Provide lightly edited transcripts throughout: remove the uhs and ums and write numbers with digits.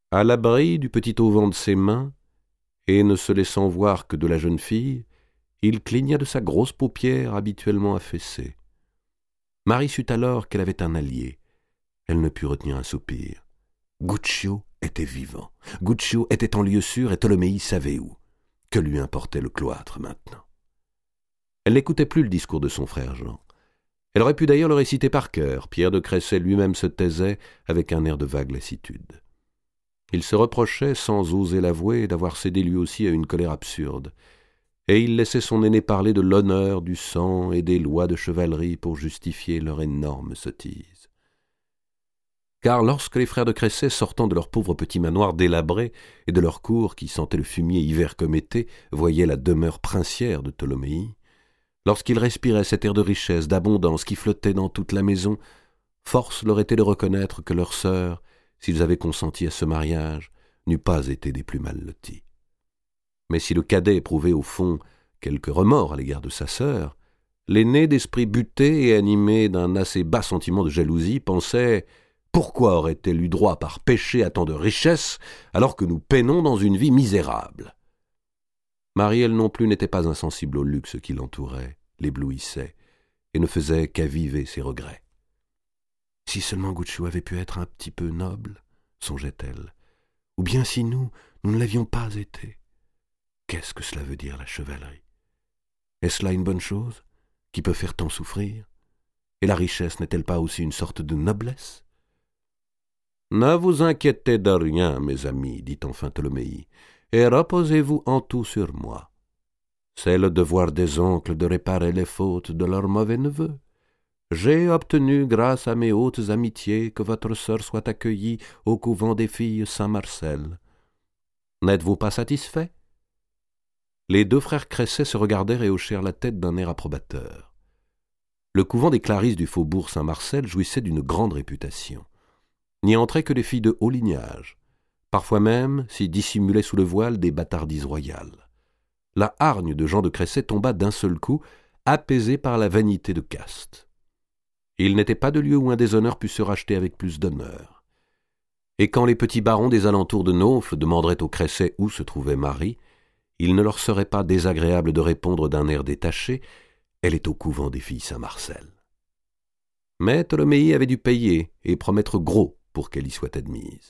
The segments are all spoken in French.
À l'abri du petit auvent de ses mains, et ne se laissant voir que de la jeune fille, il cligna de sa grosse paupière habituellement affaissée. Marie sut alors qu'elle avait un allié. Elle ne put retenir un soupir. Guccio était vivant. Guccio était en lieu sûr et Tholomyès savait où. Que lui importait le cloître maintenant? Elle n'écoutait plus le discours de son frère Jean. Elle aurait pu d'ailleurs le réciter par cœur. Pierre de Créssey lui-même se taisait avec un air de vague lassitude. Il se reprochait, sans oser l'avouer, d'avoir cédé lui aussi à une colère absurde, et il laissait son aîné parler de l'honneur, du sang et des lois de chevalerie pour justifier leur énorme sottise. Car lorsque les frères de Créssey, sortant de leur pauvre petit manoir délabré et de leur cour qui sentait le fumier hiver comme été, voyaient la demeure princière de Tholomyès, lorsqu'ils respiraient cet air de richesse, d'abondance qui flottait dans toute la maison, force leur était de reconnaître que leur sœur, s'ils avaient consenti à ce mariage, n'eût pas été des plus mal lotis. Mais si le cadet éprouvait au fond quelque remords à l'égard de sa sœur, l'aîné d'esprit buté et animé d'un assez bas sentiment de jalousie pensait « Pourquoi aurait-elle eu droit par péché à tant de richesses alors que nous peinons dans une vie misérable ?» Marie, elle non plus, n'était pas insensible au luxe qui l'entourait, l'éblouissait, et ne faisait qu'aviver ses regrets. « Si seulement Guccio avait pu être un petit peu noble, songeait-elle, ou bien si nous ne l'avions pas été. Qu'est-ce que cela veut dire, la chevalerie? Est-ce là une bonne chose, qui peut faire tant souffrir? Et la richesse n'est-elle pas aussi une sorte de noblesse? » « Ne vous inquiétez de rien, mes amis, dit enfin Tholomyès, et reposez-vous en tout sur moi. C'est le devoir des oncles de réparer les fautes de leurs mauvais neveux. J'ai obtenu, grâce à mes hautes amitiés, que votre sœur soit accueillie au couvent des filles Saint-Marcel. N'êtes-vous pas satisfait? » Les deux frères Créssey se regardèrent et hochèrent la tête d'un air approbateur. Le couvent des Clarisses du faubourg Saint-Marcel jouissait d'une grande réputation. N'y entraient que des filles de haut lignage. Parfois même s'y dissimulaient sous le voile des bâtardises royales. La hargne de Jean de Créssey tomba d'un seul coup, apaisée par la vanité de caste. Il n'était pas de lieu où un déshonneur pût se racheter avec plus d'honneur. Et quand les petits barons des alentours de Naufle demanderaient aux Créssey où se trouvait Marie, il ne leur serait pas désagréable de répondre d'un air détaché « Elle est au couvent des filles Saint-Marcel ». Mais Tholomyès avait dû payer et promettre gros pour qu'elle y soit admise.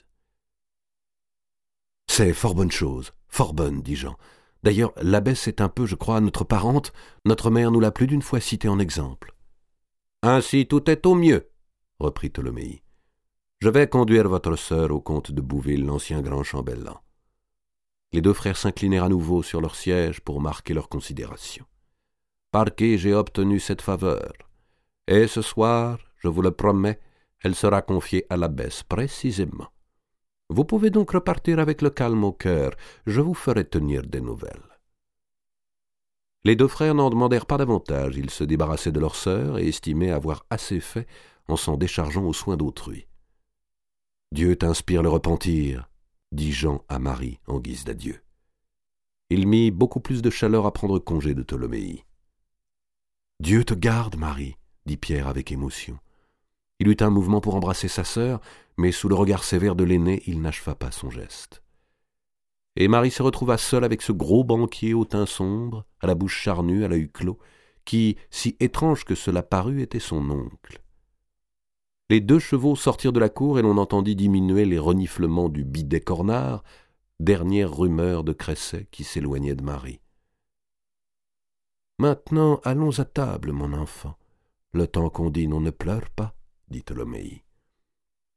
« C'est fort bonne chose, fort bonne, dit Jean. D'ailleurs, l'abbesse est un peu, je crois, notre parente. Notre mère nous l'a plus d'une fois citée en exemple. »« Ainsi tout est au mieux, reprit Tholomyès. Je vais conduire votre sœur au comte de Bouville, l'ancien grand chambellan. » Les deux frères s'inclinèrent à nouveau sur leur siège pour marquer leur considération. « Par qui j'ai obtenu cette faveur. Et ce soir, je vous le promets, elle sera confiée à l'abbesse précisément. Vous pouvez donc repartir avec le calme au cœur, je vous ferai tenir des nouvelles. » Les deux frères n'en demandèrent pas davantage, ils se débarrassaient de leur sœur et estimaient avoir assez fait en s'en déchargeant aux soins d'autrui. « Dieu t'inspire le repentir, » dit Jean à Marie en guise d'adieu. Il mit beaucoup plus de chaleur à prendre congé de Tholomyès. « Dieu te garde, Marie, » dit Pierre avec émotion. Il eut un mouvement pour embrasser sa sœur, mais sous le regard sévère de l'aîné, il n'acheva pas son geste. Et Marie se retrouva seule avec ce gros banquier au teint sombre, à la bouche charnue, à l'œil clos, qui, si étrange que cela parût, était son oncle. Les deux chevaux sortirent de la cour et l'on entendit diminuer les reniflements du bidet cornard, dernière rumeur de Créssey qui s'éloignait de Marie. « Maintenant, allons à table, mon enfant. Le temps qu'on dîne, on ne pleure pas, dit Tholomyès.